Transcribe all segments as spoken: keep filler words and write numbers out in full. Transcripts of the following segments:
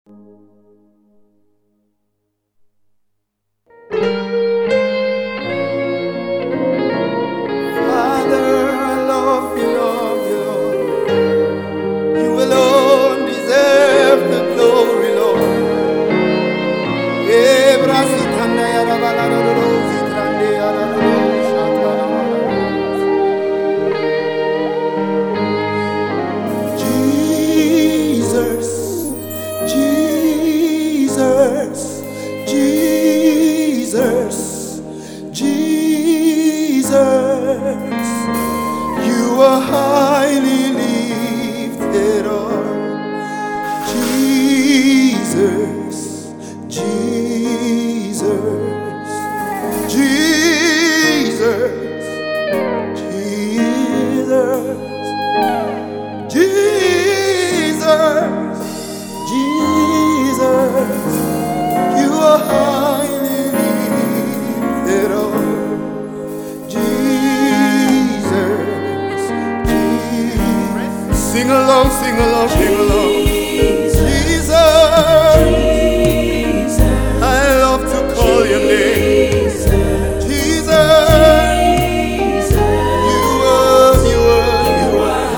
Sing along, sing along, sing along. Jesus, I love to call your name. Jesus, you are, you are, you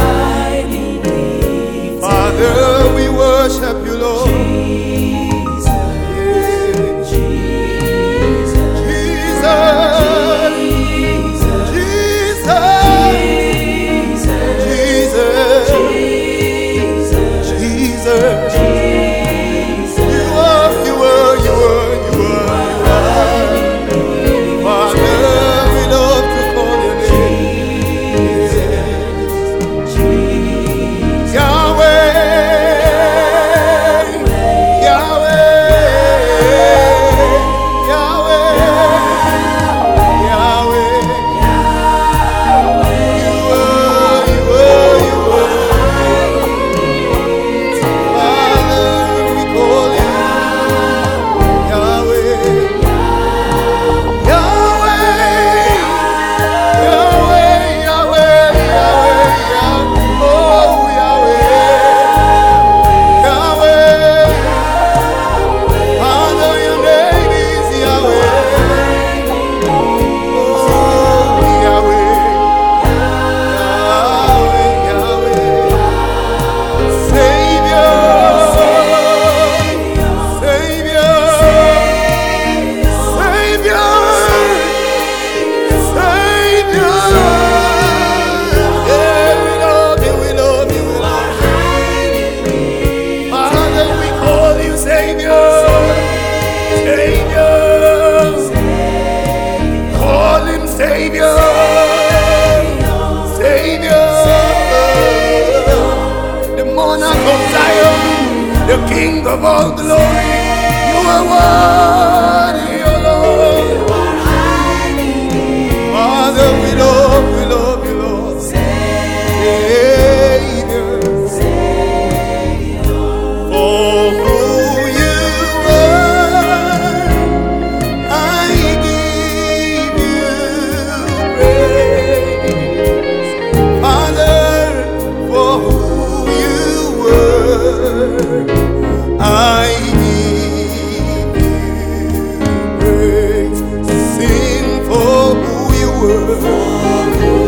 are. Father, we worship you, Lord. The King of all glory, you are worthy, O Lord. Father, we love, we love you, Lord. Savior, for who you are, I give you praise. Father, for who you were, I give you praise. Sing for who you were.